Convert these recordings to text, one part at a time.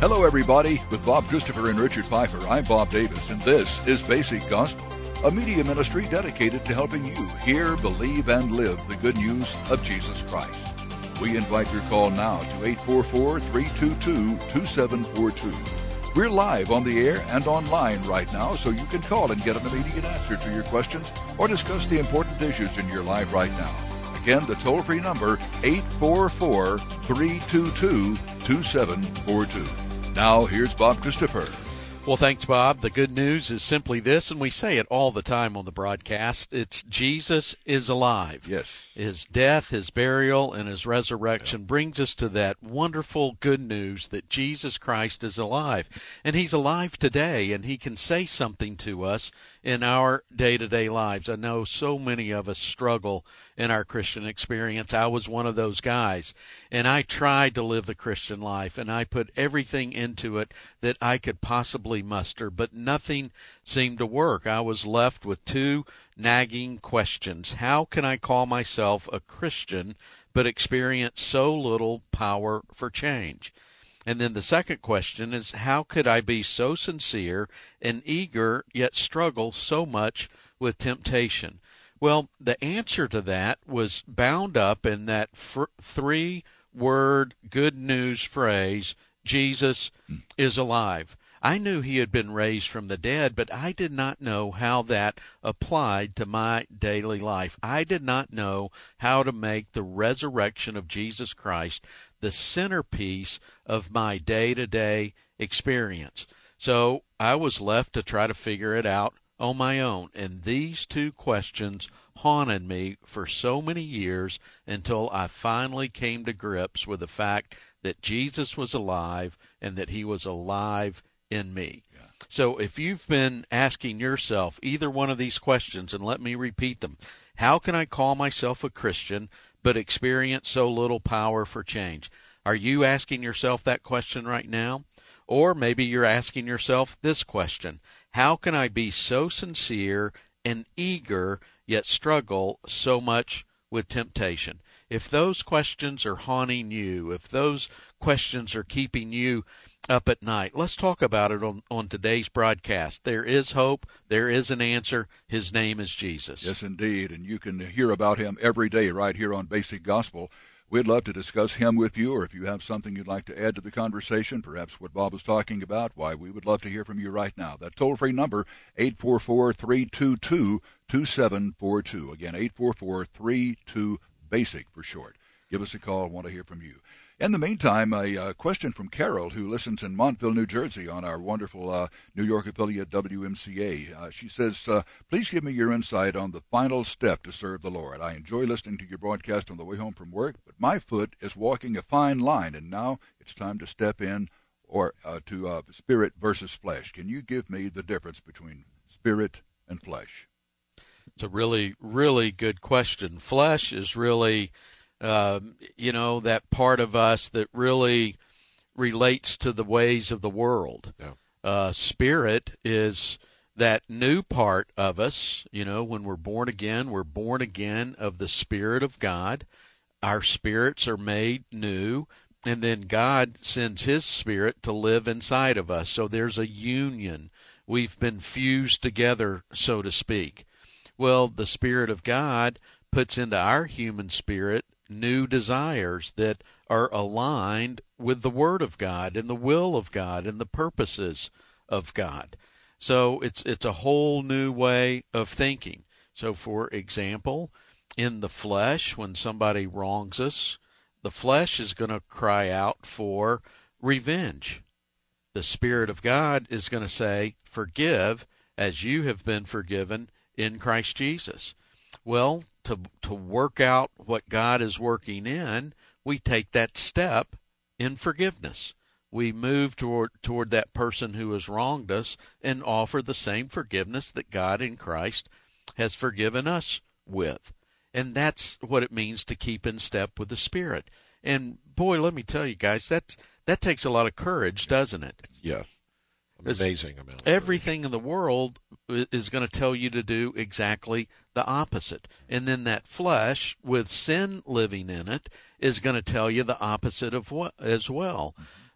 Hello, everybody. With Bob Christopher and Richard Pfeiffer, I'm Bob Davis, and this is Basic Gospel, a media ministry dedicated to helping you hear, believe, and live the good news of Jesus Christ. We invite your call now to 844-322-2742. We're live on the air and online right now, so you can call and get an immediate answer to your questions or discuss the important issues in your life right now. Again, the toll-free number, 844-322-2742. Now, here's Bob Christopher. Well, thanks, Bob. The good news is simply this, and we say it all the time on the broadcast. It's Jesus is alive. Yes. His death, his burial, and his resurrection brings us to that wonderful good news that Jesus Christ is alive. And he's alive today, and he can say something to us in our day-to-day lives. I know so many of us struggle in our Christian experience. I was one of those guys, and I tried to live the Christian life, and I put everything into it that I could possibly muster, but nothing seemed to work. I was left with two nagging questions. How can I call myself a Christian but experience so little power for change? And then the second question is, how could I be so sincere and eager yet struggle so much with temptation? Well, the answer to that was bound up in that three-word good news phrase, Jesus is alive. I knew he had been raised from the dead, but I did not know how that applied to my daily life. I did not know how to make the resurrection of Jesus Christ the centerpiece of my day-to-day experience. So I was left to try to figure it out on my own, and these two questions haunted me for so many years until I finally came to grips with the fact that Jesus was alive and that he was alive in me. Yeah. So if you've been asking yourself either one of these questions, and let me repeat them, how can I call myself a Christian but experience so little power for change? Are you asking yourself that question right now? Or maybe you're asking yourself this question: how can I be so sincere and eager yet struggle so much with temptation? If those questions are haunting you, if those questions are keeping you up at night, let's talk about it on today's broadcast. There is hope. There is an answer. His name is Jesus. Yes, indeed. And you can hear about him every day right here on Basic Gospel. We'd love to discuss him with you, or if you have something you'd like to add to the conversation, perhaps what Bob was talking about, why, we would love to hear from you right now. That toll-free number, 844-322-2742. Again, 844-32-BASIC for short. Give us a call. I want to hear from you. In the meantime, a question from Carol, who listens in Montville, New Jersey, on our wonderful New York affiliate WMCA. She says, please give me your insight on the final step to serve the Lord. I enjoy listening to your broadcast on the way home from work, but my foot is walking a fine line, and now it's time to step in to spirit versus flesh. Can you give me the difference between spirit and flesh? It's a really, really good question. Flesh is really that part of us that really relates to the ways of the world. Yeah. Spirit is that new part of us. When we're born again of the Spirit of God. Our spirits are made new, and then God sends his Spirit to live inside of us. So there's a union. We've been fused together, so to speak. Well, the Spirit of God puts into our human spirit new desires that are aligned with the Word of God and the will of God and the purposes of God. So it's a whole new way of thinking. So, for example, in the flesh, when somebody wrongs us, the flesh is going to cry out for revenge. The Spirit of God is going to say, forgive as you have been forgiven in Christ Jesus. Well, to work out what God is working in, we take that step in forgiveness. We move toward that person who has wronged us and offer the same forgiveness that God in Christ has forgiven us with. And that's what it means to keep in step with the Spirit. And boy, let me tell you guys, that takes a lot of courage, doesn't it? Yeah. Amazing amount. Everything in the world is going to tell you to do exactly the opposite. And then that flesh, with sin living in it, is going to tell you the opposite as well.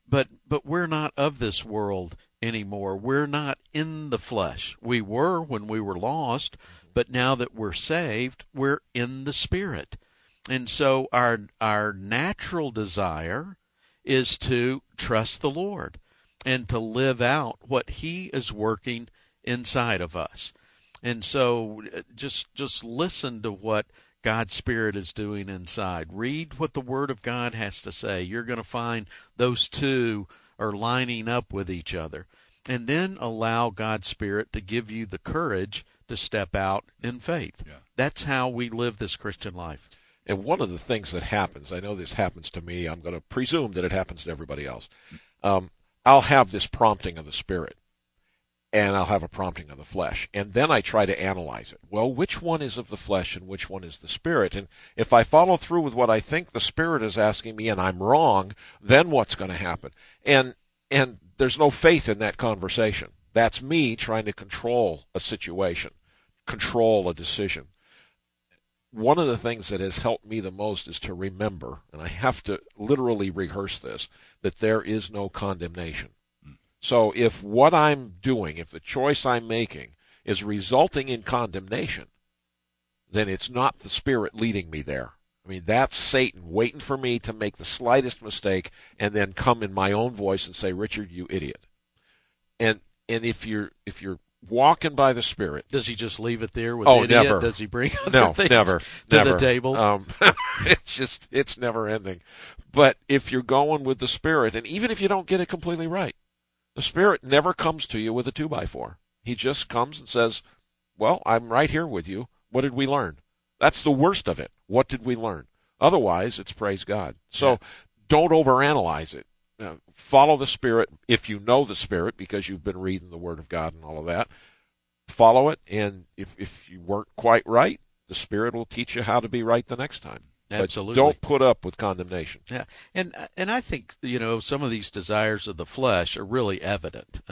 but we're not of this world anymore. We're not in the flesh. We were when we were lost, but now that we're saved, we're in the Spirit. And so our natural desire is to trust the Lord and to live out what He is working inside of us. And so just listen to what God's Spirit is doing inside. Read what the Word of God has to say. You're going to find those two are lining up with each other. And then allow God's Spirit to give you the courage to step out in faith. Yeah. That's how we live this Christian life. And one of the things that happens, I know this happens to me, I'm going to presume that it happens to everybody else. I'll have this prompting of the Spirit, and I'll have a prompting of the flesh. And then I try to analyze it. Well, which one is of the flesh and which one is the Spirit? And if I follow through with what I think the Spirit is asking me and I'm wrong, then what's going to happen? And there's no faith in that conversation. That's me trying to control a situation, control a decision. One of the things that has helped me the most is to remember, and I have to literally rehearse this, that there is no condemnation. So if what I'm doing, if the choice I'm making is resulting in condemnation, then it's not the Spirit leading me there. I mean, that's Satan waiting for me to make the slightest mistake and then come in my own voice and say, "Richard, you idiot." And if you're walking by the Spirit, does he just leave it there with idiot? Never. Does he bring other things never, to the table? It's never ending. But if you're going with the Spirit, and even if you don't get it completely right, the Spirit never comes to you with a 2x4. He just comes and says, "Well, I'm right here with you. What did we learn?" That's the worst of it. What did we learn? Otherwise, it's praise God. So don't overanalyze it. Follow the Spirit if you know the Spirit, because you've been reading the Word of God and all of that. Follow it, and if you weren't quite right, the Spirit will teach you how to be right the next time. Absolutely. But don't put up with condemnation. Yeah, and I think some of these desires of the flesh are really evident.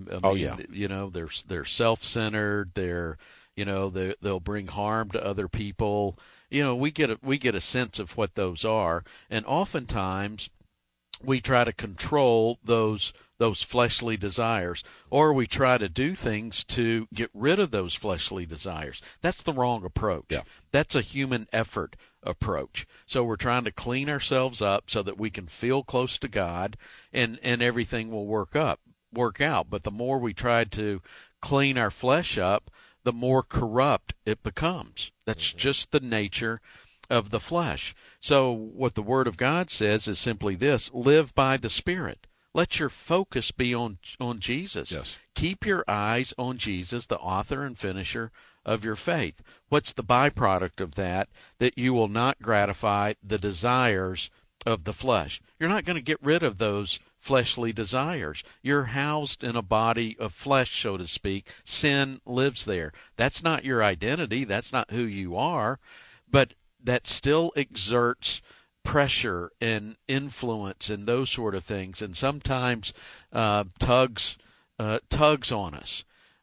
They're self-centered. They'll bring harm to other people. We get a sense of what those are, and oftentimes we try to control those fleshly desires, or we try to do things to get rid of those fleshly desires. That's the wrong approach. Yeah. That's a human effort approach. So we're trying to clean ourselves up so that we can feel close to God, and everything will work out. But the more we try to clean our flesh up, the more corrupt it becomes. That's just the nature of the flesh. So what the Word of God says is simply this: live by the Spirit. Let your focus be on Jesus. Yes. Keep your eyes on Jesus, the author and finisher of your faith. What's the byproduct of that? That you will not gratify the desires of the flesh. You're not going to get rid of those fleshly desires. You're housed in a body of flesh, so to speak. Sin lives there. That's not your identity. That's not who you are. But that still exerts pressure and influence and those sort of things, and sometimes tugs on us.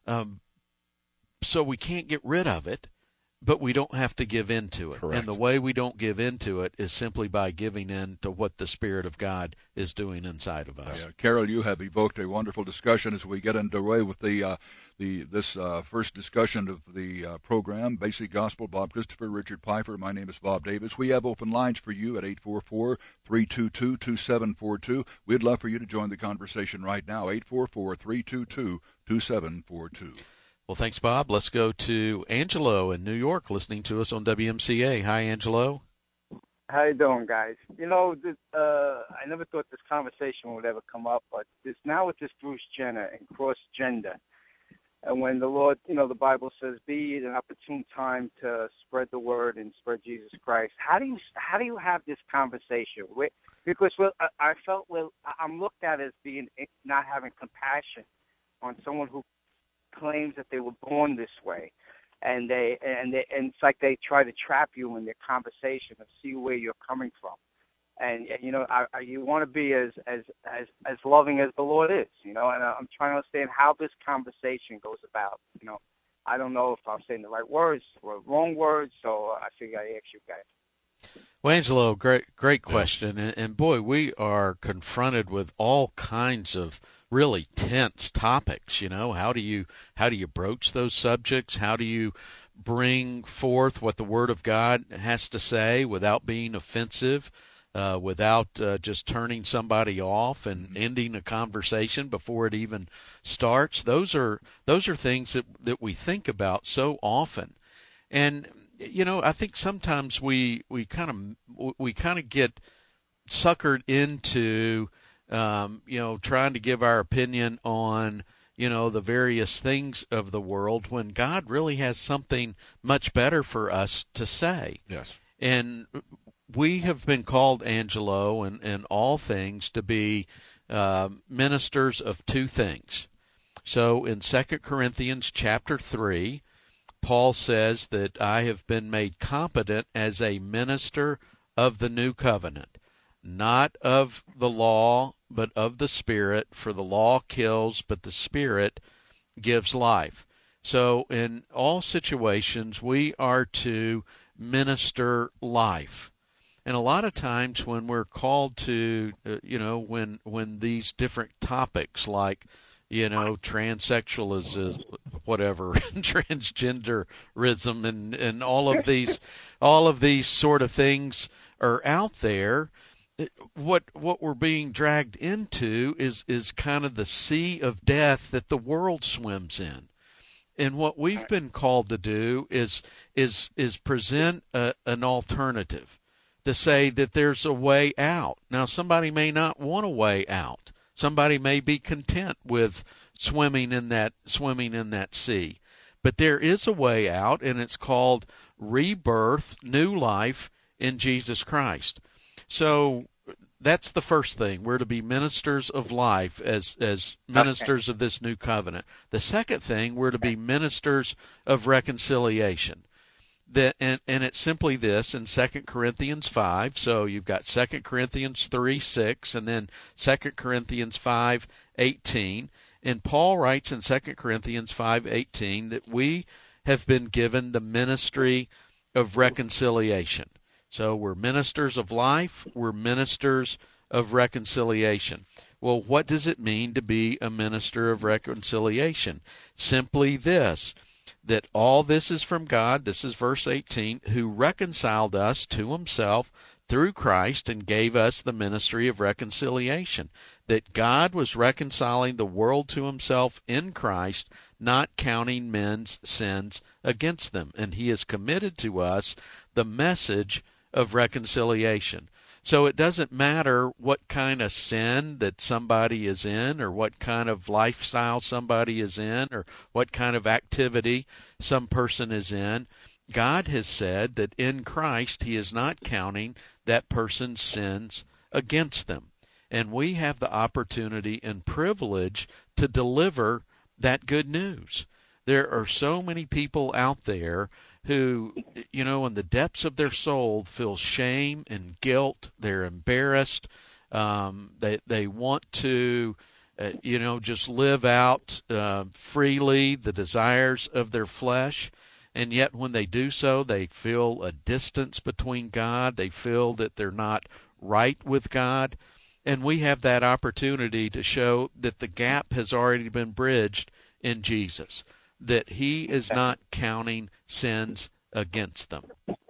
So we can't get rid of it, but we don't have to give in to it. Correct. And the way we don't give in to it is simply by giving in to what the Spirit of God is doing inside of us. Carol, you have evoked a wonderful discussion as we get underway with this first discussion of the program, Basic Gospel. Bob Christopher, Richard Pfeiffer. My name is Bob Davis. We have open lines for you at 844-322-2742. We'd love for you to join the conversation right now, 844-322-2742. Well, thanks, Bob. Let's go to Angelo in New York, listening to us on WMCA. Hi, Angelo. How you doing, guys? I never thought this conversation would ever come up, but now with this Bruce Jenner and cross-gender, and when the Lord, the Bible says, be at an opportune time to spread the word and spread Jesus Christ. How do you have this conversation? Because I felt I'm looked at as being not having compassion on someone who claims that they were born this way, and it's like they try to trap you in their conversation and see where you're coming from, and you want to be as loving as the Lord is, and I'm trying to understand how this conversation goes about. I don't know if I'm saying the right words or wrong words, so I figure I ask you guys. Well, Angelo, great question, and boy, we are confronted with all kinds of really tense topics. How do you broach those subjects? How do you bring forth what the Word of God has to say without being offensive, without just turning somebody off and ending a conversation before it even starts? Those are things that we think about so often, and I think sometimes we kind of get suckered into trying to give our opinion on the various things of the world when God really has something much better for us to say. Yes. And we have been called, Angelo, in all things to be ministers of two things. So in 2 Corinthians chapter 3, Paul says that I have been made competent as a minister of the new covenant, not of the law, but of the Spirit, for the law kills, but the Spirit gives life. So in all situations, we are to minister life. And a lot of times when we're called to, when these different topics like transsexualism, whatever, transgenderism, and all of these sort of things are out there. What we're being dragged into is kind of the sea of death that the world swims in. And what we've been called to do is present an alternative, to say that there's a way out. Now, somebody may not want a way out. Somebody may be content with swimming in that sea. But there is a way out, and it's called rebirth, new life in Jesus Christ. So that's the first thing. We're to be ministers of life as ministers of this new covenant. The second thing, we're to be ministers of reconciliation. And it's simply this in 2 Corinthians 5. So you've got 2 Corinthians 3:6 and then 2 Corinthians 5:18. And Paul writes in 2 Corinthians 5:18 that we have been given the ministry of reconciliation. So we're ministers of life, we're ministers of reconciliation. Well, what does it mean to be a minister of reconciliation? Simply this, that all this is from God, this is verse 18, who reconciled us to himself through Christ and gave us the ministry of reconciliation, that God was reconciling the world to himself in Christ, not counting men's sins against them. And he has committed to us the message of reconciliation. So it doesn't matter what kind of sin that somebody is in, or what kind of lifestyle somebody is in, or what kind of activity some person is in. God has said that in Christ he is not counting that person's sins against them. And we have the opportunity and privilege to deliver that good news. There are so many people out there who, in the depths of their soul feel shame and guilt. They're embarrassed. They want to, just live out freely the desires of their flesh. And yet when they do so, they feel a distance between God. They feel that they're not right with God. And we have that opportunity to show that the gap has already been bridged in Jesus, that he is not counting sins against them.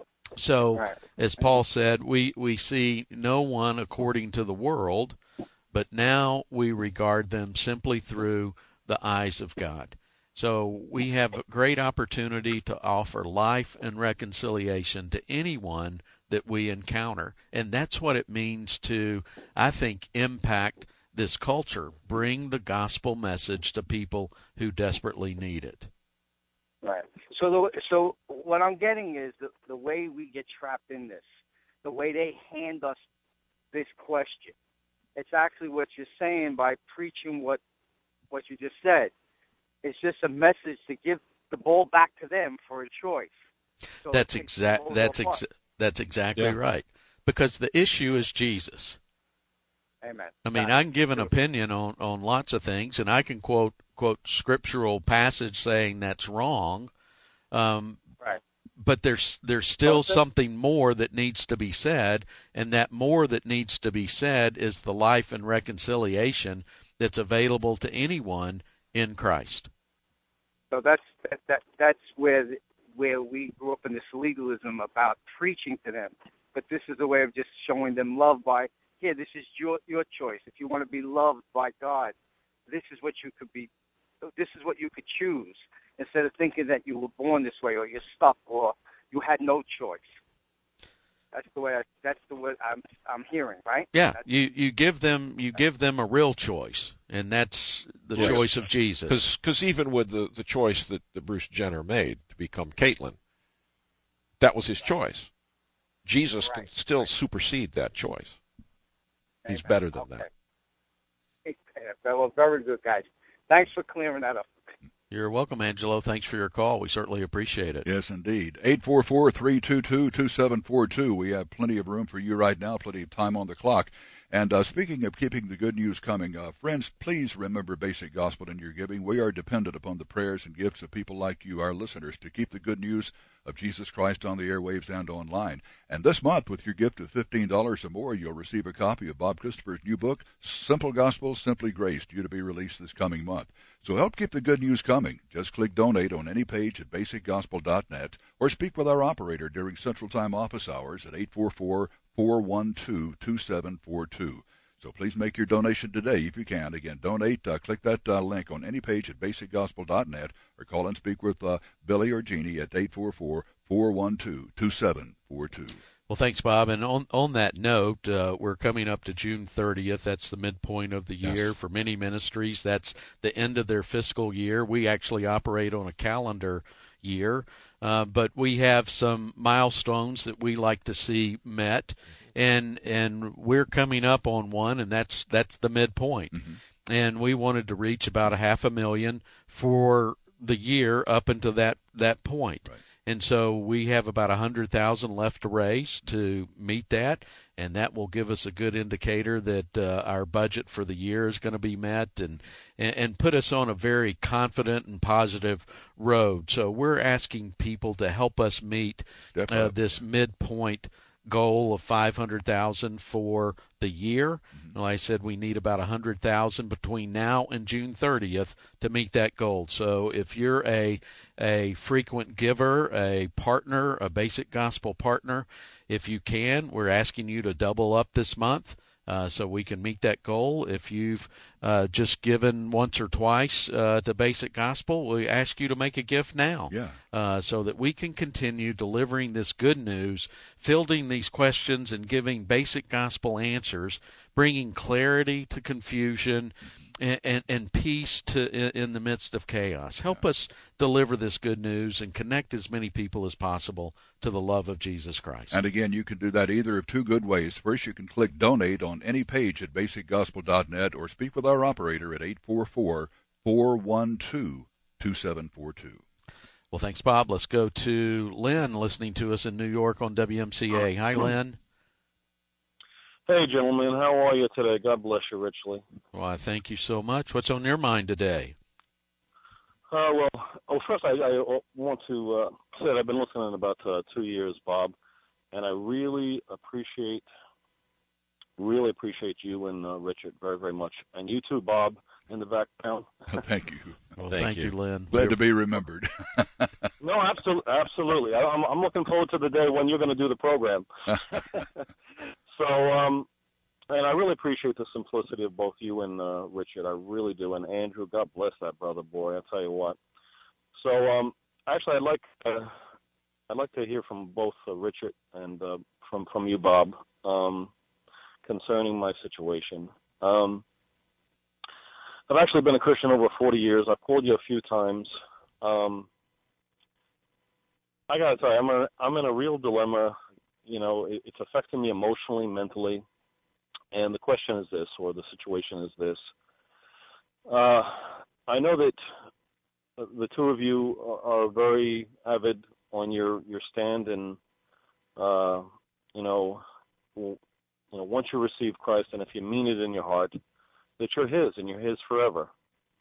So, as Paul said, we see no one according to the world, but now we regard them simply through the eyes of God. So we have a great opportunity to offer life and reconciliation to anyone that we encounter. And that's what it means to, I think, impact this culture, bring the gospel message to people who desperately need it. Right. So what I'm getting is the way we get trapped in this, the way they hand us this question. It's actually what you're saying by preaching what you just said. It's just a message to give the ball back to them for a choice. So that's exactly right. Because the issue is Jesus. Amen. I mean, I can give an opinion on lots of things, and I can quote scriptural passage saying that's wrong. Right. but there's still something more that needs to be said, and that more that needs to be said is the life and reconciliation that's available to anyone in Christ. So that's where we grew up in this legalism about preaching to them. But this is a way of just showing them love by, here, this is your choice. If you want to be loved by God, this is what you could be. This is what you could choose, instead of thinking that you were born this way or you're stuck or you had no choice. That's the way I'm hearing, right? Yeah, you give them a real choice, and that's the choice of Jesus. Because even with the choice that Bruce Jenner made to become Caitlyn, that was his choice. Jesus can still supersede that choice. He's better than that. Well, very good, guys. Thanks for clearing that up. You're welcome, Angelo. Thanks for your call. We certainly appreciate it. Yes, indeed. 844-322-2742. We have plenty of room for you right now, plenty of time on the clock. And speaking of keeping the good news coming, friends, please remember basic gospel in your giving. We are dependent upon the prayers and gifts of people like you, our listeners, to keep the good news of Jesus Christ on the airwaves and online. And this month, with your gift of $15 or more, you'll receive a copy of Bob Christopher's new book, Simple Gospel, Simply Grace, due to be released this coming month. So help keep the good news coming. Just click Donate on any page at basicgospel.net or speak with our operator during Central Time office hours at 844-412-2742. So please make your donation today if you can. Again, donate. Click that link on any page at basicgospel.net or call and speak with Billy or Jeannie at 844-412-2742. Well, thanks, Bob. And on that note, we're coming up to June 30th. That's the midpoint of the year. For many ministries. That's the end of their fiscal year. We actually operate on a calendar year, but we have some milestones that we like to see met, and we're coming up on one, and that's the midpoint. Mm-hmm. And we wanted to reach about 500,000 for the year up until that point. Right. And so we have about 100,000 left to raise to meet that, and that will give us a good indicator that our budget for the year is going to be met and put us on a very confident and positive road. So we're asking people to help us meet this midpoint goal of 500,000 for the year. Mm-hmm. Well, I said we need about 100,000 between now and June 30th to meet that goal. So if you're a frequent giver, a partner, a Basic Gospel partner, if you can, we're asking you to double up this month. So we can meet that goal. If you've just given once or twice to Basic Gospel, we ask you to make a gift now, so that we can continue delivering this good news, fielding these questions and giving Basic Gospel answers, bringing clarity to confusion and peace in the midst of chaos. Help us deliver this good news and connect as many people as possible to the love of Jesus Christ. And again, you can do that either of two good ways. First, you can click Donate on any page at basicgospel.net or speak with our operator at 844-412-2742. Well, thanks, Bob. Let's go to Lynn, listening to us in New York on WMCA. Hi, Lynn. Hey, gentlemen. How are you today? God bless you richly. Well, I thank you so much. What's on your mind today? First, I want to say that I've been listening about 2 years, Bob, and I really appreciate you and Richard very, very much. And you too, Bob, in the background. Thank you. Well, thank you, Lynn. Glad to be remembered. No, absolutely. I'm looking forward to the day when you're going to do the program. So, and I really appreciate the simplicity of both you and Richard. I really do. And Andrew, God bless that brother boy. I'll tell you what. So, actually, I'd like to hear from both Richard and from you, Bob, concerning my situation. I've actually been a Christian over 40 years. I've called you a few times. I got to tell you, I'm in a real dilemma. You know, it's affecting me emotionally, mentally. And the question is this, or the situation is this. I know that the two of you are very avid on your stand, and once you receive Christ, and if you mean it in your heart, that you're His and you're His forever.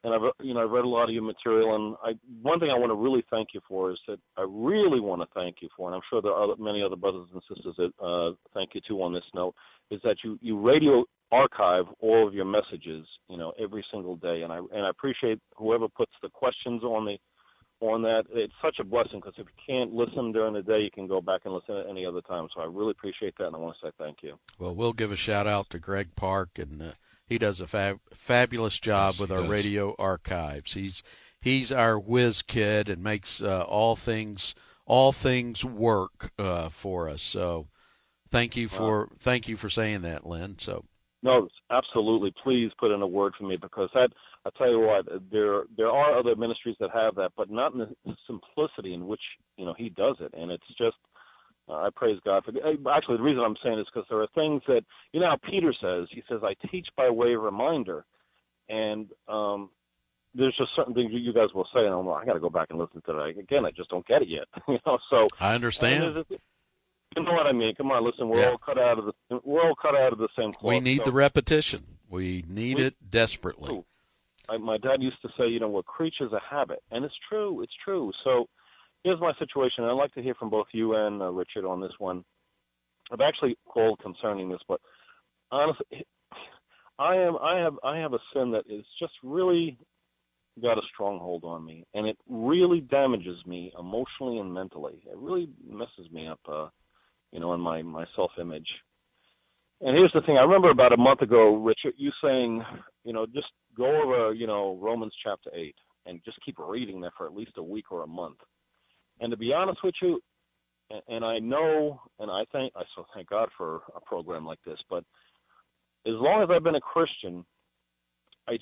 and I've read a lot of your material, and one thing I want to really thank you for is that I really want to thank you for, and I'm sure there are many other brothers and sisters that thank you too on this note, is that you radio archive all of your messages, every single day, and I appreciate whoever puts the questions on that. It's such a blessing, because if you can't listen during the day, you can go back and listen at any other time. So I really appreciate that, and I want to say thank you. Well, we'll give a shout out to Greg Park, and he does a fabulous job with our radio archives. He's our whiz kid and makes all things work for us. So thank you for saying that, Lynn. So. No, absolutely. Please put in a word for me, because I tell you what, there are other ministries that have that, but not in the simplicity in which he does it, and it's just I praise God for. Actually, the reason I'm saying is because there are things that how Peter says. He says, "I teach by way of reminder," and there's just certain things you guys will say, and I'm like, I got to go back and listen to that again. I just don't get it yet. So I understand. You know what I mean? Come on, listen. We're all cut out of the same cloth. We need the repetition. We need it desperately. My dad used to say, we're creatures of habit, and it's true. It's true. So here's my situation. I'd like to hear from both you and Richard on this one. I've actually called concerning this, but honestly, I have a sin that is just really got a stronghold on me, and it really damages me emotionally and mentally. It really messes me up, in my self-image. And here's the thing. I remember about a month ago, Richard, you saying, just go over, Romans chapter 8 and just keep reading that for at least a week or a month. And to be honest with you, and I know, and I thank God for a program like this, but as long as I've been a Christian, I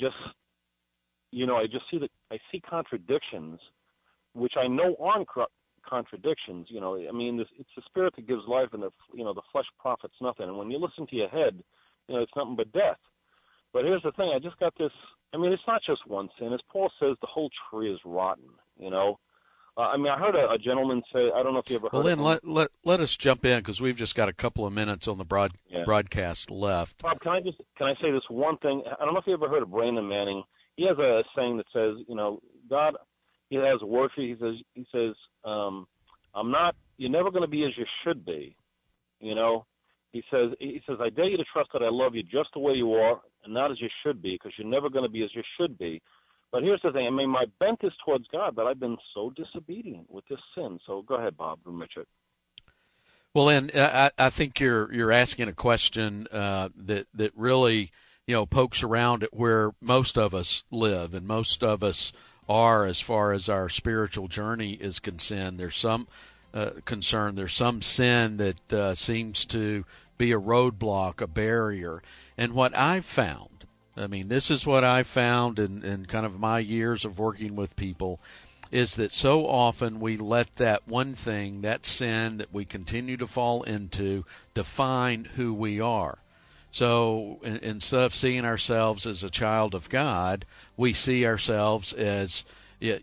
see contradictions, which I know aren't contradictions. It's the spirit that gives life, and the flesh profits nothing. And when you listen to your head, it's nothing but death. But here's the thing: I just got this. It's not just one sin. As Paul says, the whole tree is rotten. I heard a gentleman say. I don't know if you ever heard. Well, then let us jump in, because we've just got a couple of minutes on the broadcast left. Bob, can I say this one thing? I don't know if you ever heard of Brandon Manning. He has a saying that says, God, he has a word for you. He says, you're never going to be as you should be. He says, I dare you to trust that I love you just the way you are and not as you should be, because you're never going to be as you should be. But here's the thing. My bent is towards God, but I've been so disobedient with this sin. So go ahead, Bob and Richard. Well, and I think you're asking a question that really pokes around at where most of us live and most of us are as far as our spiritual journey is concerned. There's some there's some sin that seems to be a roadblock, a barrier. And what I've found, this is what I've found in kind of my years of working with people, is that so often we let that one thing, that sin that we continue to fall into, define who we are. So instead of seeing ourselves as a child of God, we see ourselves as, a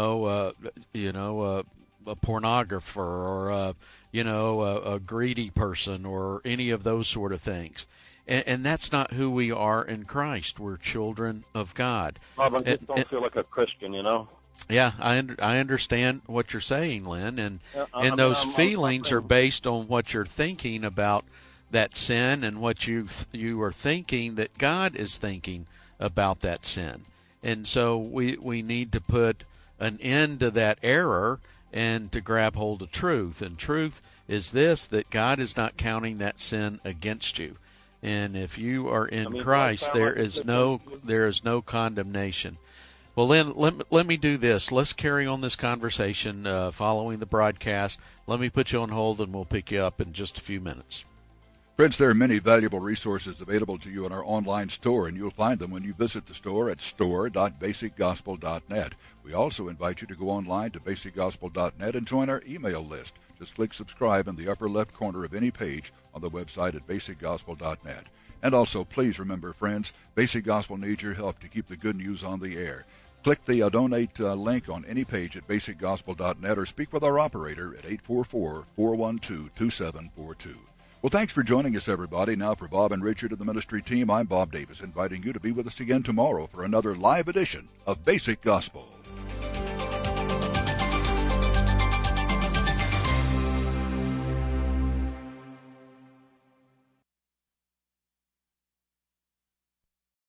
pornographer or a greedy person or any of those sort of things. And that's not who we are in Christ. We're children of God. Bob, I just don't feel like a Christian, Yeah, I understand what you're saying, Lynn, and those feelings are based on what you're thinking about that sin and what you are thinking that God is thinking about that sin. And so we need to put an end to that error and to grab hold of truth. And truth is this, that God is not counting that sin against you. And if you are in Christ, there is no condemnation. Well, then, let me do this. Let's carry on this conversation following the broadcast. Let me put you on hold, and we'll pick you up in just a few minutes. Friends, there are many valuable resources available to you in our online store, and you'll find them when you visit the store at store.basicgospel.net. We also invite you to go online to basicgospel.net and join our email list. Just click subscribe in the upper left corner of any page on the website at basicgospel.net. And also, please remember, friends, Basic Gospel needs your help to keep the good news on the air. Click the donate link on any page at basicgospel.net or speak with our operator at 844-412-2742. Well, thanks for joining us, everybody. Now, for Bob and Richard of the ministry team, I'm Bob Davis, inviting you to be with us again tomorrow for another live edition of Basic Gospel.